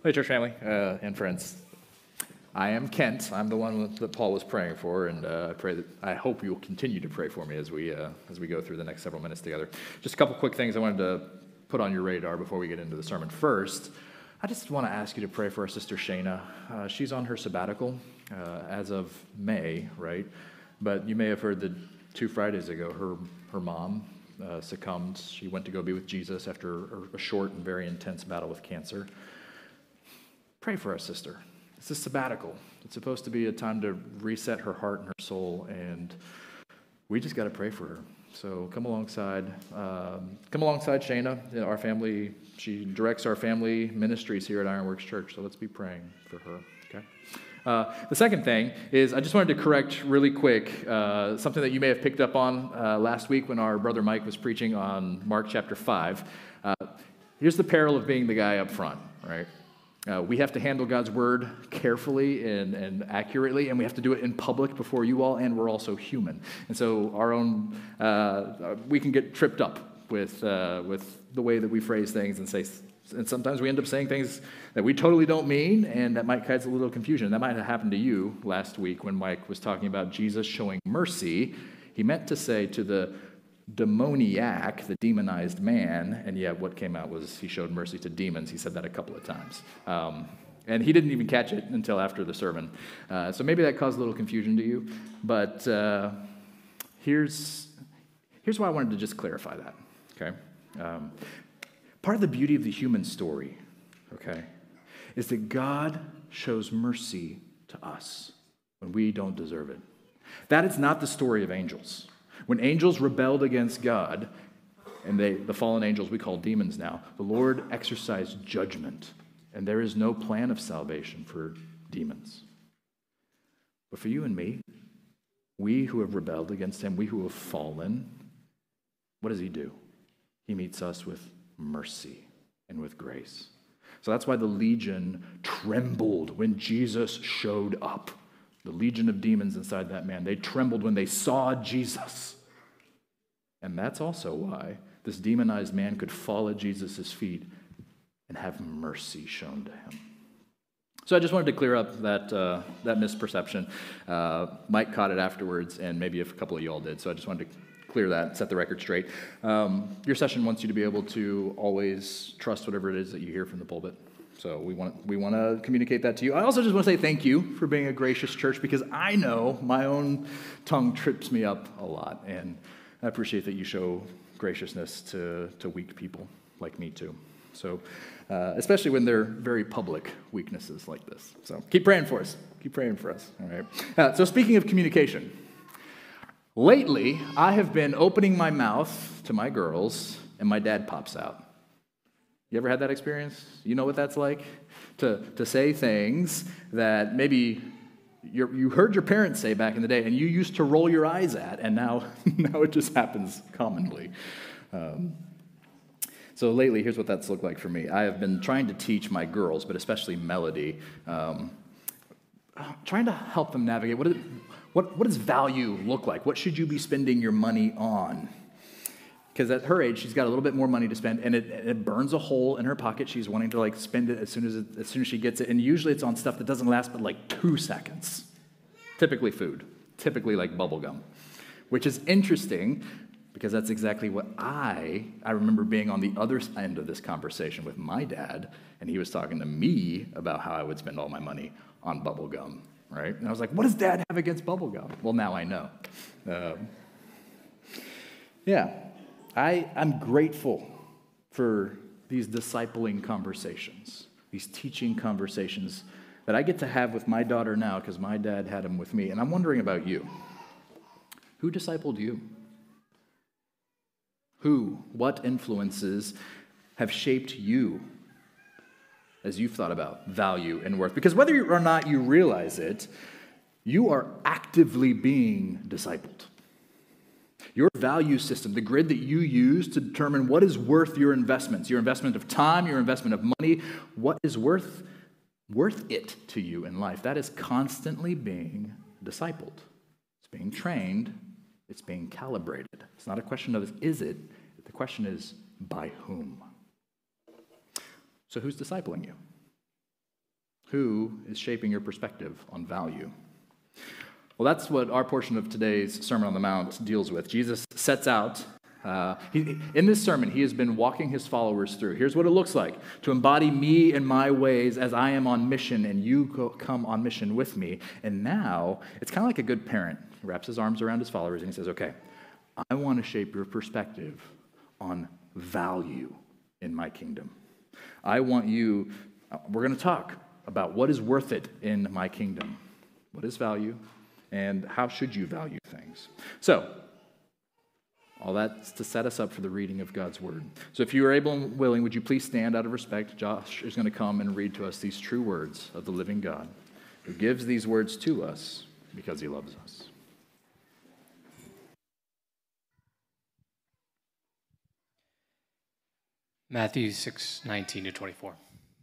Hey, church family and friends. I am Kent. I'm the one that Paul was praying for, and I hope you'll continue to pray for me as we go through the next several minutes together. Just a couple quick things I wanted to put on your radar before we get into the sermon. First, I just want to ask you to pray for our sister Shayna. She's on her sabbatical as of May, right? But you may have heard that 2 Fridays ago, her mom succumbed. She went to go be with Jesus after a short and very intense battle with cancer. Pray for our sister. It's a sabbatical. It's supposed to be a time to reset her heart and her soul, and we just got to pray for her. So come alongside Shayna, our family. She directs our family ministries here at Ironworks Church, so let's be praying for her, okay? The second thing is I just wanted to correct really quick something that you may have picked up on last week when our brother Mike was preaching on Mark chapter 5. Here's the peril of being the guy up front, right? We have to handle God's word carefully and accurately, and we have to do it in public before you all, and we're also human. And so we can get tripped up with the way that we phrase things and sometimes we end up saying things that we totally don't mean, and that might cause a little confusion. That might have happened to you last week when Mike was talking about Jesus showing mercy. He meant to say to the demoniac, the demonized man, and yet what came out was he showed mercy to demons. He said that a couple of times. And he didn't even catch it until after the sermon. So maybe that caused a little confusion to you, but here's why I wanted to just clarify that, okay? Part of the beauty of the human story, okay, is that God shows mercy to us when we don't deserve it. That is not the story of angels. When angels rebelled against God, and the fallen angels we call demons now, the Lord exercised judgment, and there is no plan of salvation for demons. But for you and me, we who have rebelled against him, we who have fallen, what does he do? He meets us with mercy and with grace. So that's why the legion trembled when Jesus showed up. The legion of demons inside that man, they trembled when they saw Jesus. And that's also why this demonized man could fall at Jesus' feet and have mercy shown to him. So I just wanted to clear up that misperception. Mike caught it afterwards, and maybe a couple of you all did. So I just wanted to clear that, set the record straight. Your session wants you to be able to always trust whatever it is that you hear from the pulpit. So we want to communicate that to you. I also just want to say thank you for being a gracious church, because I know my own tongue trips me up a lot, and I appreciate that you show graciousness to weak people like me too. So especially when they're very public weaknesses like this. So keep praying for us. Keep praying for us. All right. So speaking of communication, lately I have been opening my mouth to my girls, and my dad pops out. You ever had that experience? You know what that's like? To say things that maybe you heard your parents say back in the day and you used to roll your eyes at, and now it just happens commonly. So lately, here's what that's looked like for me. I have been trying to teach my girls, but especially Melody, trying to help them navigate what does value look like? What should you be spending your money on? Because at her age, she's got a little bit more money to spend, and it burns a hole in her pocket. She's wanting to spend it as soon as she gets it, and usually it's on stuff that doesn't last but 2 seconds. Typically food, typically like bubble gum, which is interesting because that's exactly what I remember being on the other end of this conversation with my dad, and he was talking to me about how I would spend all my money on bubble gum, right? And I was like, what does Dad have against bubble gum? Well, now I know. I'm grateful for these discipling conversations, these teaching conversations that I get to have with my daughter now because my dad had them with me. And I'm wondering about you. Who discipled you? What influences have shaped you as you've thought about value and worth? Because whether or not you realize it, you are actively being discipled. Your value system, the grid that you use to determine what is worth your investments, your investment of time, your investment of money, what is worth it to you in life, that is constantly being discipled. It's being trained. It's being calibrated. It's not a question of is it. The question is by whom. So who's discipling you? Who is shaping your perspective on value? Well, that's what our portion of today's Sermon on the Mount deals with. Jesus sets out, in this sermon, he has been walking his followers through. Here's what it looks like to embody me and my ways as I am on mission and you come on mission with me. And now, it's kind of like a good parent. He wraps his arms around his followers and he says, okay, I want to shape your perspective on value in my kingdom. I want you, we're going to talk about what is worth it in my kingdom. What is value, and how should you value things? So, all that's to set us up for the reading of God's word. So if you are able and willing, would you please stand out of respect? Josh is going to come and read to us these true words of the living God, who gives these words to us because he loves us. Matthew 6:19-24.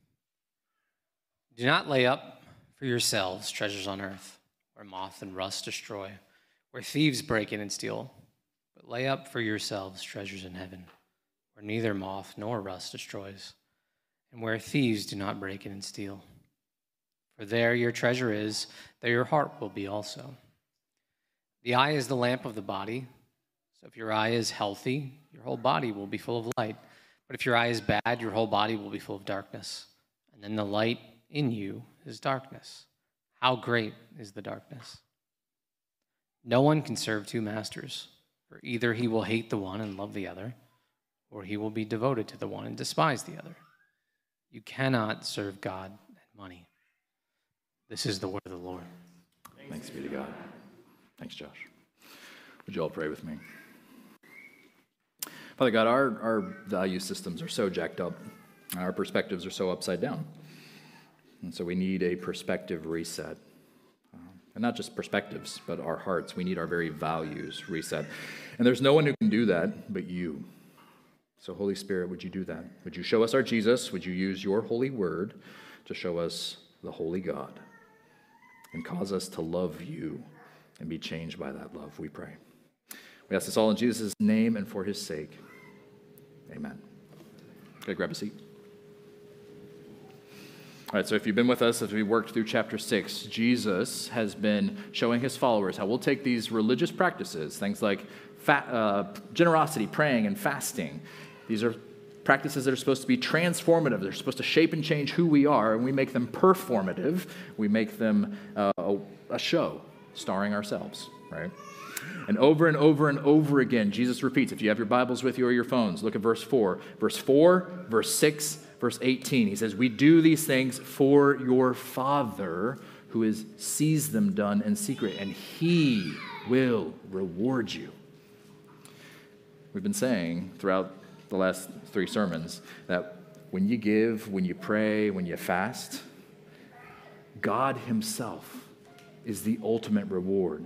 Do not lay up for yourselves treasures on earth, where moth and rust destroy, where thieves break in and steal. But lay up for yourselves treasures in heaven, where neither moth nor rust destroys, and where thieves do not break in and steal. For there your treasure is, there your heart will be also. The eye is the lamp of the body, so if your eye is healthy, your whole body will be full of light. But if your eye is bad, your whole body will be full of darkness. And then the light in you is darkness. How great is the darkness? No one can serve two masters, for either he will hate the one and love the other, or he will be devoted to the one and despise the other. You cannot serve God and money. This is the word of the Lord. Thanks be to God. Thanks, Josh. Would you all pray with me? Father God, our value systems are so jacked up, and our perspectives are so upside down. And so we need a perspective reset. And not just perspectives, but our hearts. We need our very values reset. And there's no one who can do that but you. So Holy Spirit, would you do that? Would you show us our Jesus? Would you use your holy word to show us the holy God and cause us to love you and be changed by that love, we pray. We ask this all in Jesus' name and for his sake. Amen. Okay, grab a seat. All right, so if you've been with us as we worked through chapter 6, Jesus has been showing his followers how we'll take these religious practices, things like generosity, praying, and fasting. These are practices that are supposed to be transformative. They're supposed to shape and change who we are, and we make them performative. We make them a show starring ourselves, right? And over and over and over again, Jesus repeats. If you have your Bibles with you or your phones, look at verse 4. Verse 4, verse 6, verse 18. He says, we do these things for your Father who sees them done in secret, and he will reward you. We've been saying throughout the last 3 sermons that when you give, when you pray, when you fast, God himself is the ultimate reward.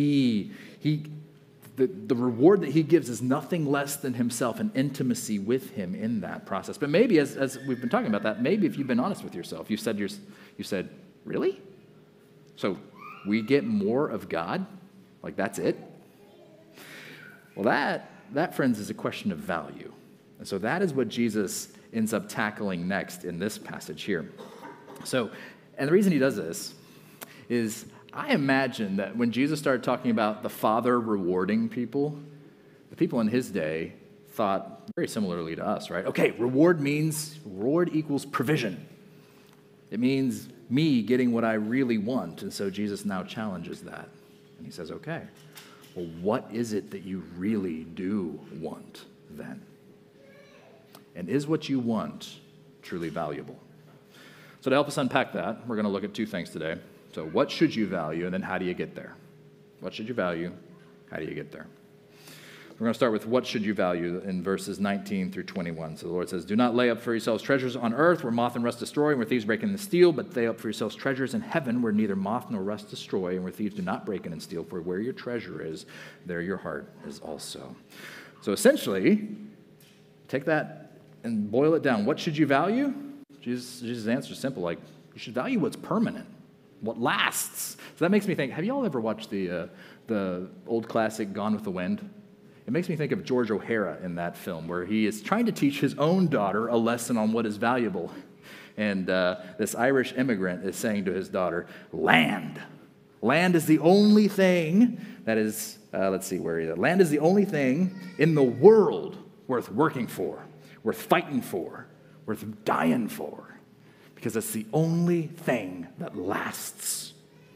The reward that he gives is nothing less than himself and intimacy with him in that process. But maybe, as we've been talking about that, maybe if you've been honest with yourself, you said, really? So we get more of God? Like that's it? Well, that, friends, is a question of value. And so that is what Jesus ends up tackling next in this passage here. So, and the reason he does this is I imagine that when Jesus started talking about the Father rewarding people, the people in his day thought very similarly to us, right? Okay, reward equals provision. It means me getting what I really want. And so Jesus now challenges that. And he says, okay, well, what is it that you really do want then? And is what you want truly valuable? So to help us unpack that, we're going to look at 2 things today. So what should you value, and then how do you get there? What should you value? How do you get there? We're going to start with what should you value in verses 19 through 21. So the Lord says, do not lay up for yourselves treasures on earth where moth and rust destroy and where thieves break in and steal, but lay up for yourselves treasures in heaven where neither moth nor rust destroy and where thieves do not break in and steal. For where your treasure is, there your heart is also. So essentially, take that and boil it down. What should you value? Jesus' answer is simple, like you should value what's permanent, what lasts. So that makes me think, have you all ever watched the old classic Gone with the Wind? It makes me think of George O'Hara in that film, where he is trying to teach his own daughter a lesson on what is valuable. And this Irish immigrant is saying to his daughter, land. Land is the only thing that is, let's see where he is. Land is the only thing in the world worth working for, worth fighting for, worth dying for, because it's the only thing that lasts.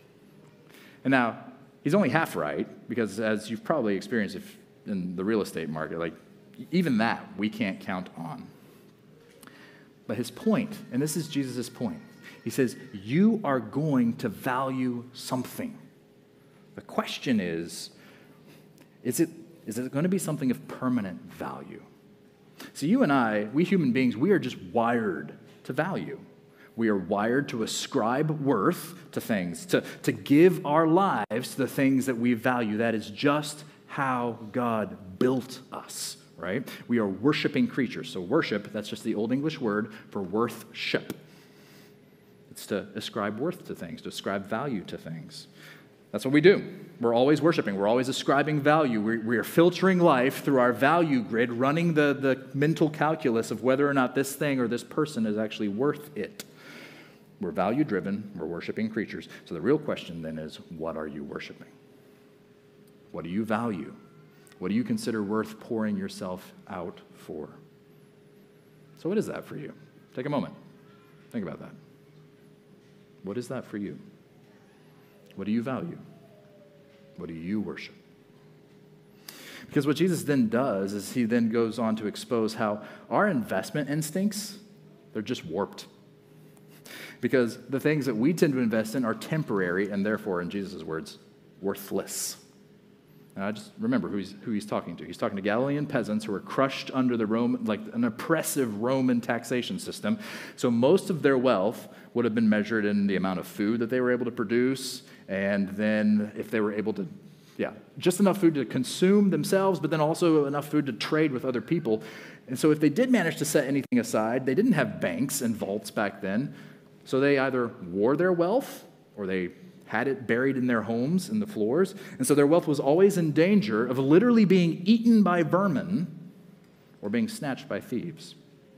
And now, he's only half right, because as you've probably experienced in the real estate market, like even that we can't count on. But his point, and this is Jesus' point, he says, you are going to value something. The question is it going to be something of permanent value? So you and I, we human beings, we are just wired to value. We are wired to ascribe worth to things, to give our lives to the things that we value. That is just how God built us, right? We are worshiping creatures. So worship, that's just the Old English word for worth-ship. It's to ascribe worth to things, to ascribe value to things. That's what we do. We're always worshiping. We're always ascribing value. We are filtering life through our value grid, running the mental calculus of whether or not this thing or this person is actually worth it. We're value-driven. We're worshiping creatures. So the real question then is, what are you worshiping? What do you value? What do you consider worth pouring yourself out for? So what is that for you? Take a moment. Think about that. What is that for you? What do you value? What do you worship? Because what Jesus then does is he then goes on to expose how our investment instincts, they're just warped. Because the things that we tend to invest in are temporary and therefore, in Jesus' words, worthless. And just remember who he's talking to. He's talking to Galilean peasants who were crushed under the an oppressive Roman taxation system. So most of their wealth would have been measured in the amount of food that they were able to produce, and then if they were able to, just enough food to consume themselves, but then also enough food to trade with other people. And so if they did manage to set anything aside, they didn't have banks and vaults back then. So they either wore their wealth or they had it buried in their homes in the floors. And so their wealth was always in danger of literally being eaten by vermin or being snatched by thieves.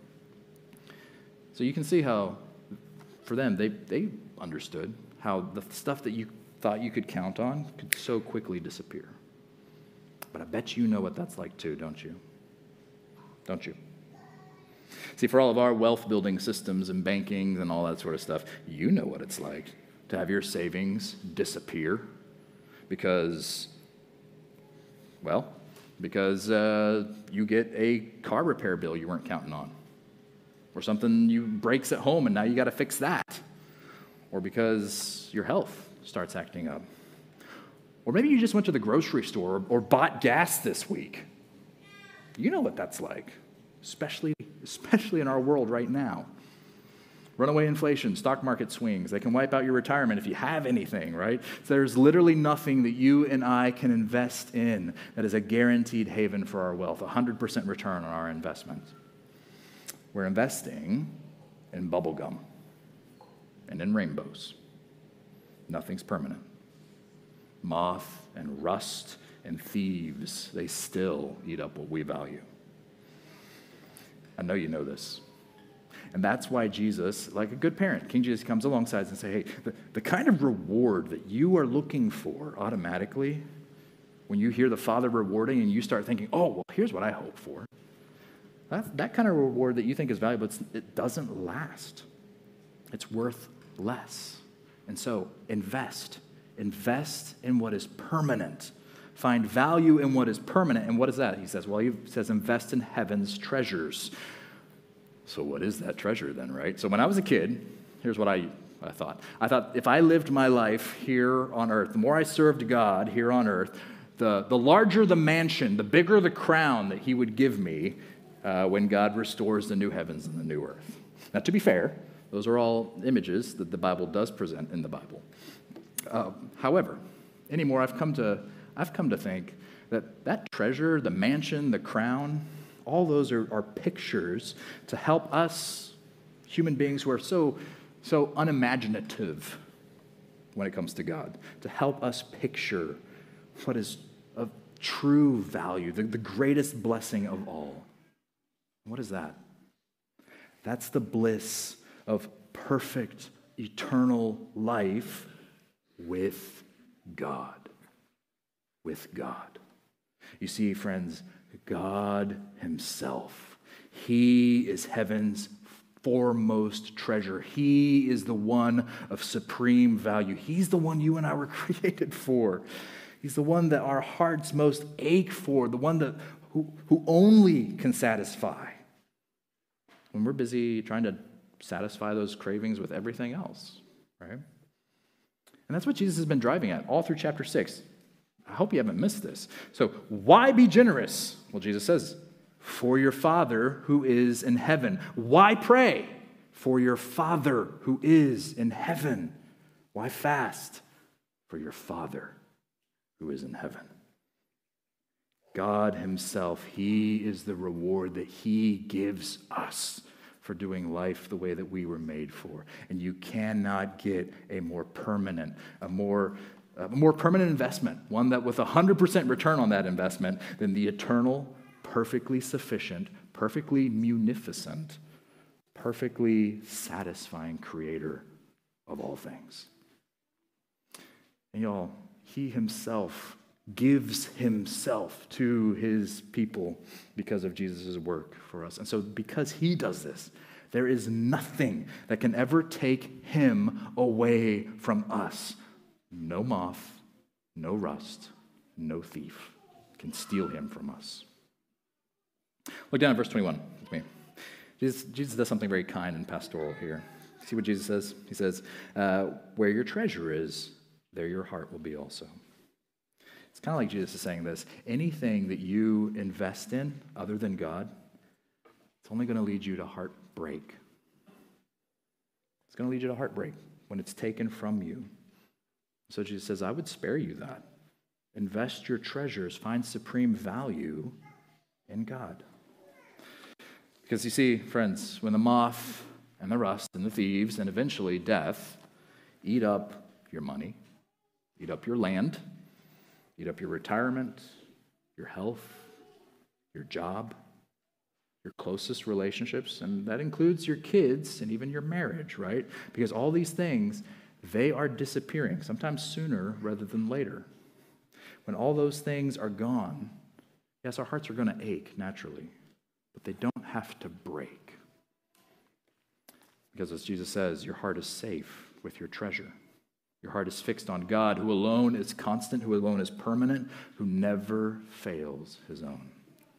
So you can see how, for them, they understood how the stuff that you thought you could count on could so quickly disappear. But I bet you know what that's like too, don't you? Don't you? See, for all of our wealth-building systems and banking and all that sort of stuff, you know what it's like to have your savings disappear because you get a car repair bill you weren't counting on, or something breaks at home and now you got to fix that, or because your health starts acting up, or maybe you just went to the grocery store or bought gas this week. You know what that's like, especially in our world right now. Runaway inflation, stock market swings, they can wipe out your retirement if you have anything, right? So there's literally nothing that you and I can invest in that is a guaranteed haven for our wealth, 100% return on our investment. We're investing in bubble gum and in rainbows. Nothing's permanent. Moth and rust and thieves, they still eat up what we value. I know you know this. And that's why Jesus, like a good parent, King Jesus comes alongside and says, hey, the kind of reward that you are looking for automatically, when you hear the Father rewarding and you start thinking, oh, well, here's what I hope for. That kind of reward that you think is valuable, it doesn't last. It's worth less. And so invest. Invest in what is permanent. Find value in what is permanent. And what is that? He says, invest in heaven's treasures. So what is that treasure then, right? So when I was a kid, here's what I thought. I thought if I lived my life here on earth, the more I served God here on earth, the larger the mansion, the bigger the crown that he would give me when God restores the new heavens and the new earth. Now, to be fair, those are all images that the Bible does present in the Bible. However, anymore, I've come to think that treasure, the mansion, the crown, all those are pictures to help us, human beings who are so unimaginative when it comes to God, to help us picture what is of true value, the greatest blessing of all. What is that? That's the bliss of perfect, eternal life with God. With God. You see, friends, God himself, he is heaven's foremost treasure. He is the one of supreme value. He's the one you and I were created for. He's the one that our hearts most ache for, the one that who only can satisfy. When we're busy trying to satisfy those cravings with everything else, right? And that's what Jesus has been driving at all through chapter 6. I hope you haven't missed this. So why be generous? Well, Jesus says, for your Father who is in heaven. Why pray? For your Father who is in heaven. Why fast? For your Father who is in heaven. God himself, he is the reward that he gives us for doing life the way that we were made for. And you cannot get a more permanent, a more permanent investment, one that with 100% return on that investment than the eternal, perfectly sufficient, perfectly munificent, perfectly satisfying creator of all things. And y'all, he himself gives himself to his people because of Jesus' work for us. And so because he does this, there is nothing that can ever take him away from us. No moth, no rust, no thief can steal him from us. Look down at verse 21 with me. Jesus does something very kind and pastoral here. See what Jesus says? He says, where your treasure is, there your heart will be also. It's kind of like Jesus is saying this. Anything that you invest in other than God, it's only going to lead you to heartbreak. It's going to lead you to heartbreak when it's taken from you. So Jesus says, I would spare you that. Invest your treasures, find supreme value in God. Because you see, friends, when the moth and the rust and the thieves and eventually death eat up your money, eat up your land, eat up your retirement, your health, your job, your closest relationships, and that includes your kids and even your marriage, right? Because all these things, they are disappearing, sometimes sooner rather than later. When all those things are gone, yes, our hearts are going to ache naturally, but they don't have to break. Because as Jesus says, your heart is safe with your treasure. Your heart is fixed on God, who alone is constant, who alone is permanent, who never fails his own.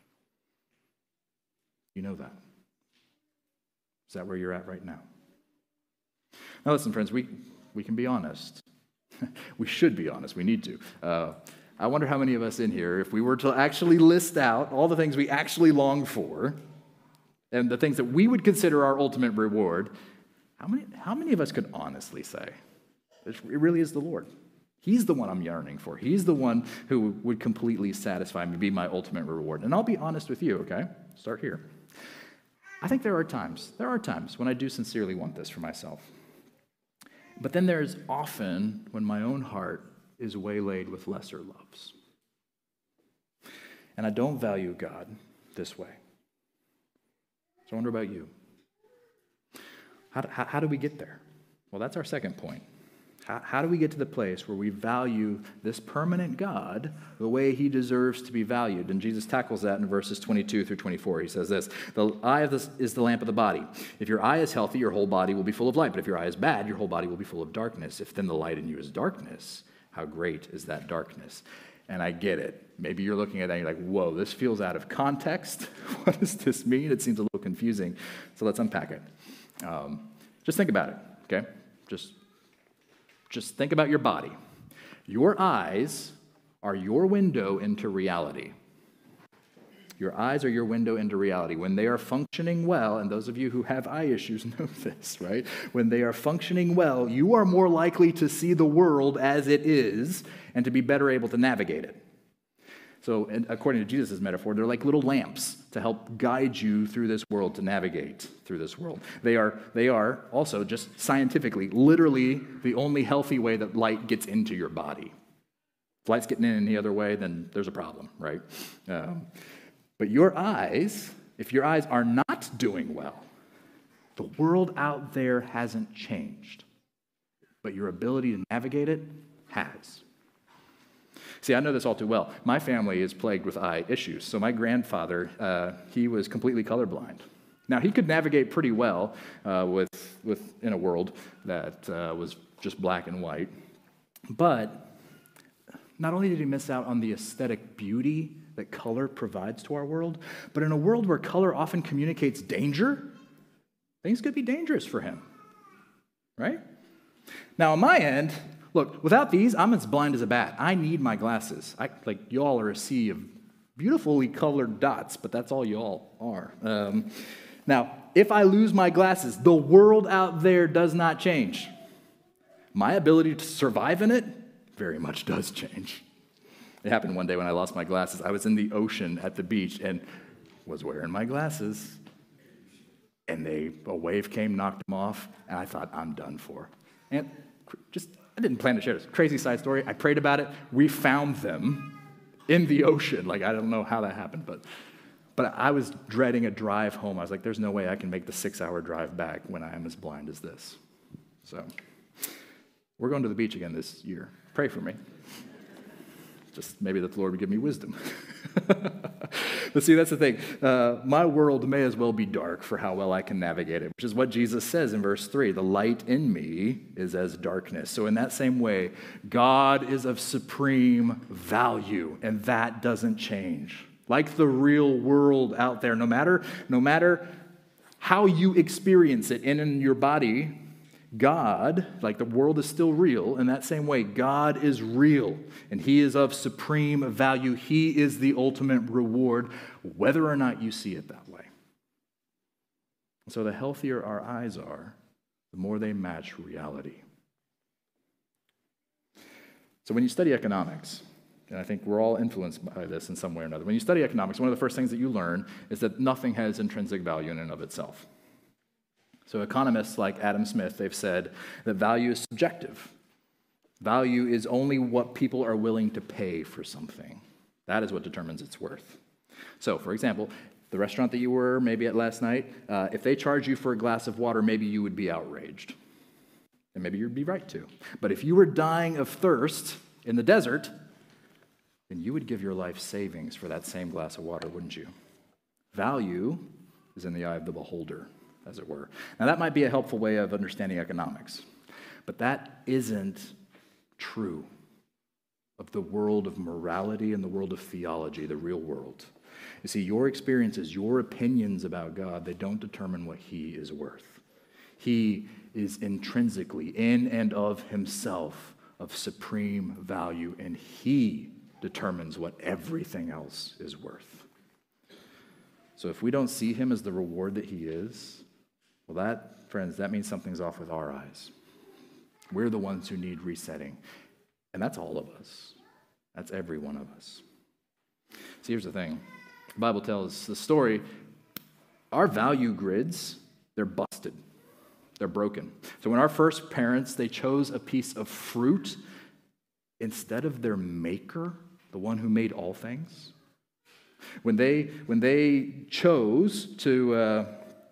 You know that. Is that where you're at right now? Now listen, friends, we can be honest. We should be honest. We need to. I wonder how many of us in here, if we were to actually list out all the things we actually long for and the things that we would consider our ultimate reward, how many of us could honestly say, it really is the Lord. He's the one I'm yearning for. He's the one who would completely satisfy me, be my ultimate reward. And I'll be honest with you, okay? Start here. I think there are times when I do sincerely want this for myself. But then there's often when my own heart is waylaid with lesser loves. And I don't value God this way. So I wonder about you. How do we get there? Well, that's our second point. How do we get to the place where we value this permanent God the way he deserves to be valued? And Jesus tackles that in verses 22 through 24. He says this, the eye is the lamp of the body. If your eye is healthy, your whole body will be full of light. But if your eye is bad, your whole body will be full of darkness. If then the light in you is darkness, how great is that darkness? And I get it. Maybe you're looking at that and you're like, whoa, this feels out of context. What does this mean? It seems a little confusing. So let's unpack it. Just think about it, okay? Just think about your body. Your eyes are your window into reality. Your eyes are your window into reality. When they are functioning well, and those of you who have eye issues know this, right? When they are functioning well, you are more likely to see the world as it is and to be better able to navigate it. So according to Jesus' metaphor, they're like little lamps to help guide you through this world, to navigate through this world. They are also just scientifically, literally the only healthy way that light gets into your body. If light's getting in any other way, then there's a problem, right? But your eyes, if your eyes are not doing well, The world out there hasn't changed, but your ability to navigate it has. See, I know this all too well. My family is plagued with eye issues. So my grandfather, he was completely colorblind. Now, he could navigate pretty well in a world that was just black and white. But not only did he miss out on the aesthetic beauty that color provides to our world, but in a world where color often communicates danger, things could be dangerous for him, right? Now, on my end, look, without these, I'm as blind as a bat. I need my glasses. Y'all are a sea of beautifully colored dots, but that's all y'all are. Now, if I lose my glasses, the world out there does not change. My ability to survive in it very much does change. It happened one day when I lost my glasses. I was in the ocean at the beach and was wearing my glasses. And a wave came, knocked them off, and I thought, I'm done for. And I didn't plan to share this. Crazy side story. I prayed about it. We found them in the ocean. I don't know how that happened, but I was dreading a drive home. I was like, there's no way I can make the 6-hour drive back when I am as blind as this. So we're going to the beach again this year. Pray for me. Just maybe that the Lord would give me wisdom. But see, that's the thing. My world may as well be dark for how well I can navigate it, which is what Jesus says in verse 3. The light in me is as darkness. So in that same way, God is of supreme value, and that doesn't change. Like the real world out there, no matter how you experience it in your body, God, like the world is still real, in that same way, God is real, and he is of supreme value. He is the ultimate reward, whether or not you see it that way. So the healthier our eyes are, the more they match reality. So when you study economics, and I think we're all influenced by this in some way or another, when you study economics, one of the first things that you learn is that nothing has intrinsic value in and of itself. So economists like Adam Smith, they've said that value is subjective. Value is only what people are willing to pay for something. That is what determines its worth. So, for example, the restaurant that you were maybe at last night, if they charge you for a glass of water, maybe you would be outraged. And maybe you'd be right to. But if you were dying of thirst in the desert, then you would give your life savings for that same glass of water, wouldn't you? Value is in the eye of the beholder, as it were. Now, that might be a helpful way of understanding economics, but that isn't true of the world of morality and the world of theology, the real world. You see, your experiences, your opinions about God, they don't determine what he is worth. He is intrinsically, in and of himself, of supreme value, and he determines what everything else is worth. So if we don't see him as the reward that he is, well, that, friends, that means something's off with our eyes. We're the ones who need resetting. And that's all of us. That's every one of us. See, here's the thing. The Bible tells the story. Our value grids, they're busted. They're broken. So when our first parents, they chose a piece of fruit instead of their maker, the one who made all things, when they chose to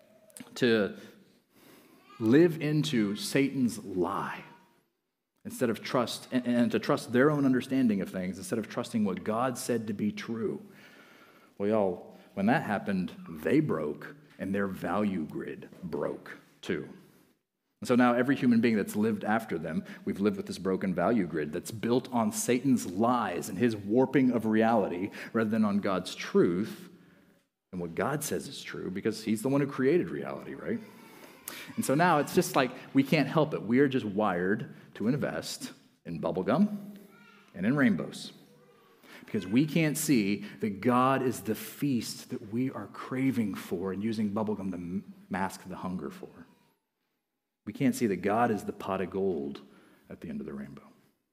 live into Satan's lie instead of trust, and to trust their own understanding of things instead of trusting what God said to be true. Well, y'all, when that happened, they broke, and their value grid broke too. And so now every human being that's lived after them, we've lived with this broken value grid that's built on Satan's lies and his warping of reality rather than on God's truth and what God says is true, because he's the one who created reality, right? And so now it's just like we can't help it. We are just wired to invest in bubblegum and in rainbows because we can't see that God is the feast that we are craving for and using bubblegum to mask the hunger for. We can't see that God is the pot of gold at the end of the rainbow.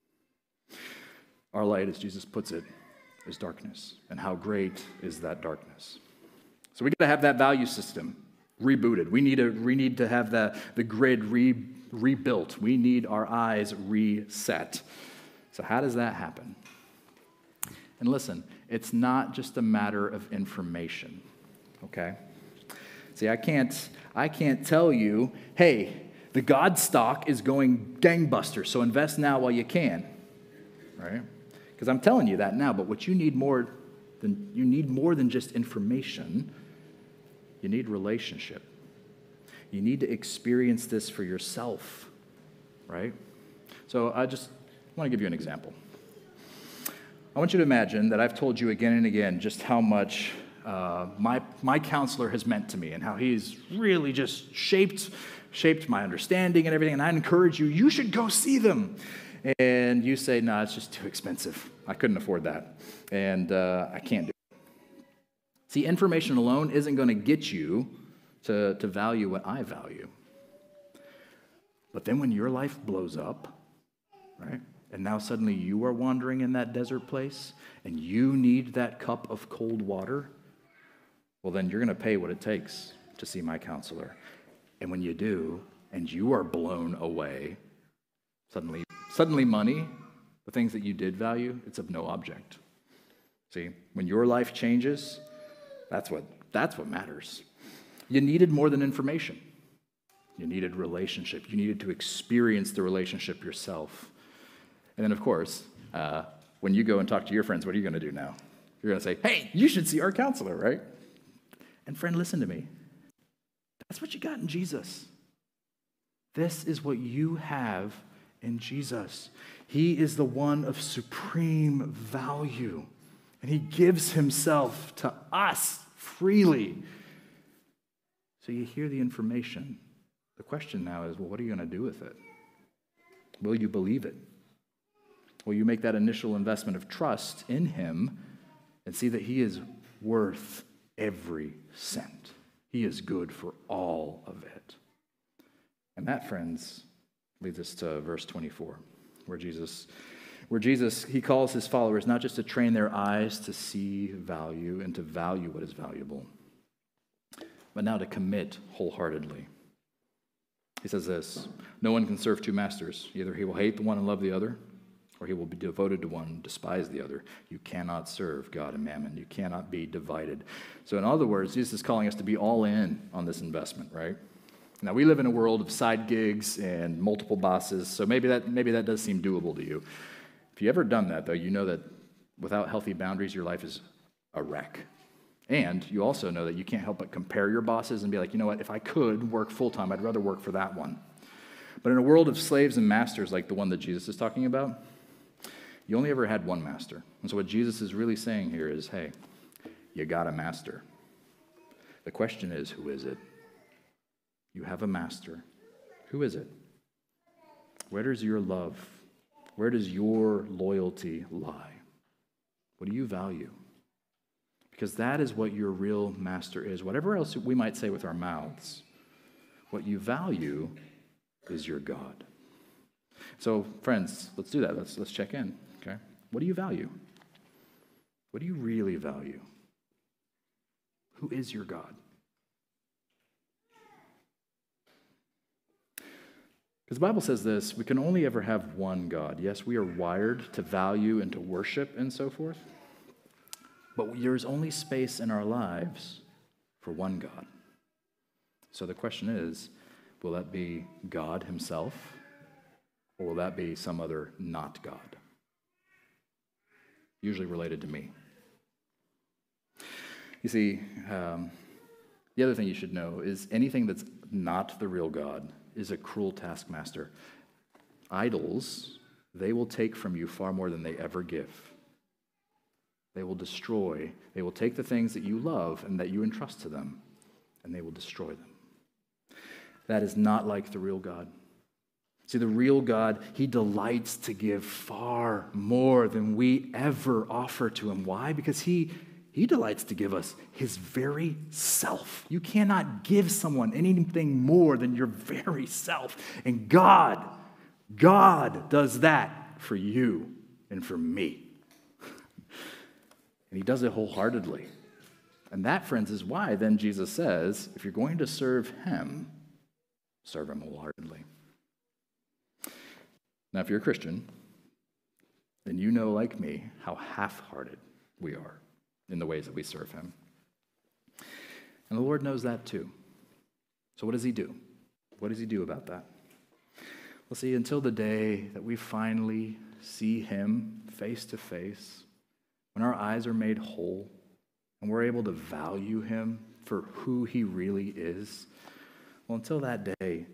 Our light, as Jesus puts it, is darkness. And how great is that darkness? So we got to have that value system rebooted. We need to have the grid rebuilt. We need our eyes reset. So how does that happen? And listen, it's not just a matter of information, okay? See, I can't I can't tell you, hey, the God stock is going gangbusters, so invest now while you can, right? Because I'm telling you that now, but what you need more than just information. You need relationship. You need to experience this for yourself, right? So I just want to give you an example. I want you to imagine that I've told you again and again just how much my counselor has meant to me and how he's really just shaped my understanding and everything, and I encourage you should go see them. And you say, no, it's just too expensive. I couldn't afford that, and I can't do it. See, information alone isn't going to get you to value what I value. But then when your life blows up, right, and now suddenly you are wandering in that desert place, and you need that cup of cold water, well, then you're going to pay what it takes to see my counselor. And when you do, and you are blown away, suddenly money, the things that you did value, it's of no object. See, when your life changes, that's what matters. You needed more than information. You needed relationship. You needed to experience the relationship yourself. And then, of course, when you go and talk to your friends, what are you going to do now? You're going to say, hey, you should see our counselor, right? And friend, listen to me. That's what you got in Jesus. This is what you have in Jesus. He is the one of supreme value, and he gives himself to us freely. So you hear the information. The question now is, well, what are you going to do with it? Will you believe it? Will you make that initial investment of trust in him and see that he is worth every cent? He is good for all of it. And that, friends, leads us to verse 24, where Jesus, he calls his followers not just to train their eyes to see value and to value what is valuable, but now to commit wholeheartedly. He says this, no one can serve two masters. Either he will hate the one and love the other, or he will be devoted to one and despise the other. You cannot serve God and mammon. You cannot be divided. So in other words, Jesus is calling us to be all in on this investment, right? Now, we live in a world of side gigs and multiple bosses, so maybe that does seem doable to you. If you've ever done that, though, you know that without healthy boundaries, your life is a wreck. And you also know that you can't help but compare your bosses and be like, you know what, if I could work full-time, I'd rather work for that one. But in a world of slaves and masters like the one that Jesus is talking about, you only ever had one master. And so what Jesus is really saying here is, hey, you got a master. The question is, who is it? You have a master. Who is it? Where does your love, where does your loyalty lie? What do you value? Because that is what your real master is. Whatever else we might say with our mouths, what you value is your God. So, friends, let's do that. Let's check in, okay? What do you value? What do you really value? Who is your God? Because the Bible says this, we can only ever have one God. Yes, we are wired to value and to worship and so forth, but there's only space in our lives for one God. So the question is, will that be God himself, or will that be some other not God? Usually related to me. You see, the other thing you should know is anything that's not the real God is a cruel taskmaster. Idols, they will take from you far more than they ever give. They will destroy. They will take the things that you love and that you entrust to them, and they will destroy them. That is not like the real God. See, the real God, he delights to give far more than we ever offer to him. Why? Because he delights to give us his very self. You cannot give someone anything more than your very self. And God does that for you and for me. And he does it wholeheartedly. And that, friends, is why then Jesus says, if you're going to serve him wholeheartedly. Now, if you're a Christian, then you know, like me, how half-hearted we are in the ways that we serve him. And the Lord knows that too. So what does he do? What does he do about that? Well, see, until the day that we finally see him face to face, when our eyes are made whole and we're able to value him for who he really is, well, until that day,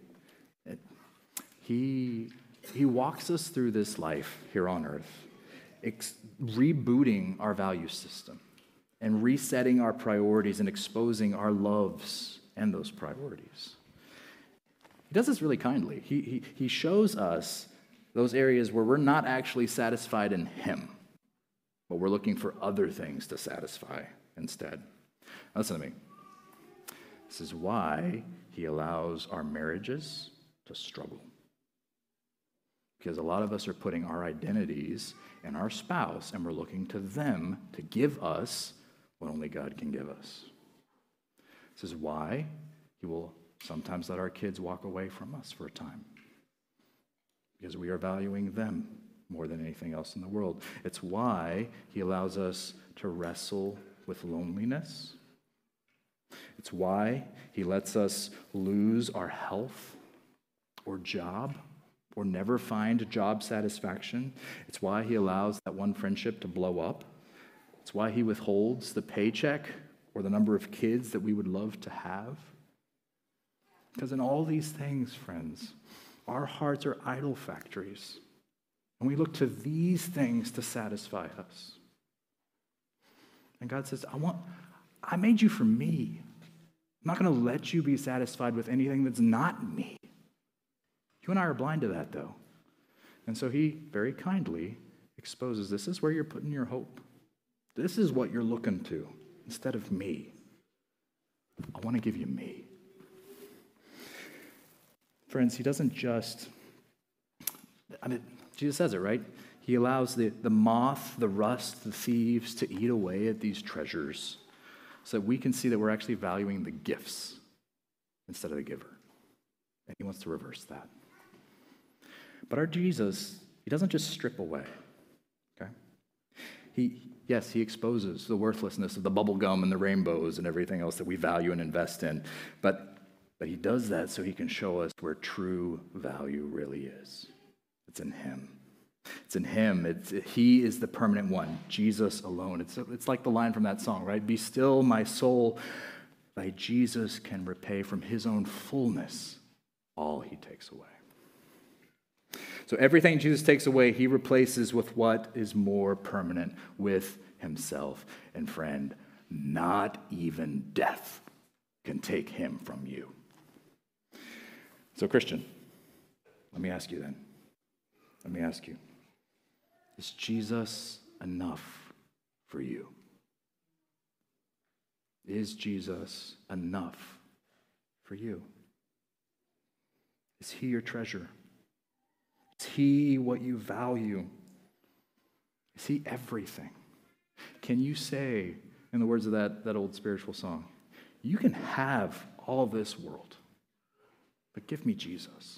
he walks us through this life here on earth, rebooting our value system and resetting our priorities and exposing our loves and those priorities. He does this really kindly. He shows us those areas where we're not actually satisfied in him, but we're looking for other things to satisfy instead. Now, listen to me. This is why he allows our marriages to struggle. Because a lot of us are putting our identities in our spouse, and we're looking to them to give us what only God can give us. This is why he will sometimes let our kids walk away from us for a time. Because we are valuing them more than anything else in the world. It's why he allows us to wrestle with loneliness. It's why he lets us lose our health or job or never find job satisfaction. It's why he allows that one friendship to blow up. It's why he withholds the paycheck or the number of kids that we would love to have. Because in all these things, friends, our hearts are idol factories. And we look to these things to satisfy us. And God says, I made you for me. I'm not going to let you be satisfied with anything that's not me. You and I are blind to that, though. And so he very kindly exposes this is where you're putting your hope. This is what you're looking to instead of me. I want to give you me. Friends, he doesn't just, Jesus says it, right? He allows the moth, the rust, the thieves to eat away at these treasures so that we can see that we're actually valuing the gifts instead of the giver. And he wants to reverse that. But our Jesus, he doesn't just strip away, okay? Yes, he exposes the worthlessness of the bubble gum and the rainbows and everything else that we value and invest in. But he does that so he can show us where true value really is. It's in him. It's in him. He is the permanent one, Jesus alone. It's like the line from that song, right? Be still, my soul. Thy Jesus can repay from his own fullness all he takes away. So everything Jesus takes away, he replaces with what is more permanent, with himself. And friend, not even death can take him from you. So Christian, let me ask you then. Let me ask you, is Jesus enough for you? Is Jesus enough for you? Is he your treasure? Is he what you value? Is he everything? Can you say, in the words of that old spiritual song, you can have all this world, but give me Jesus?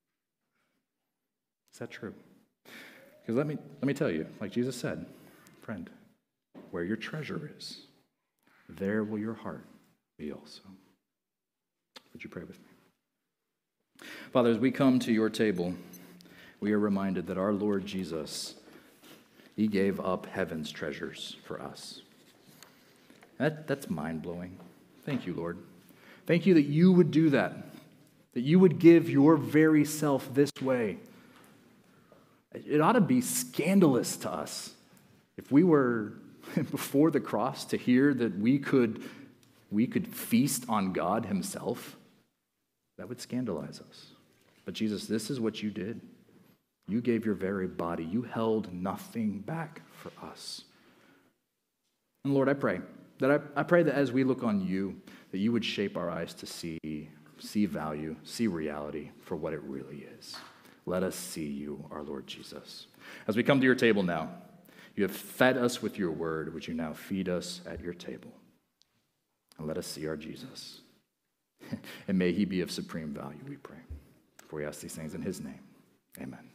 Is that true? Because let me tell you, like Jesus said, friend, where your treasure is, there will your heart be also. Would you pray with me? Father, as we come to your table, we are reminded that our Lord Jesus, he gave up heaven's treasures for us. That's mind-blowing. Thank you, Lord. Thank you that you would do that you would give your very self this way. It ought to be scandalous to us if we were before the cross to hear that we could feast on God himself. That would scandalize us. But Jesus, this is what you did. You gave your very body. You held nothing back for us. And Lord, I pray that as we look on you, that you would shape our eyes to see value, see reality for what it really is. Let us see you, our Lord Jesus. As we come to your table now, you have fed us with your word. Would you now feed us at your table? And let us see our Jesus. And may he be of supreme value, we pray. For we ask these things in his name. Amen.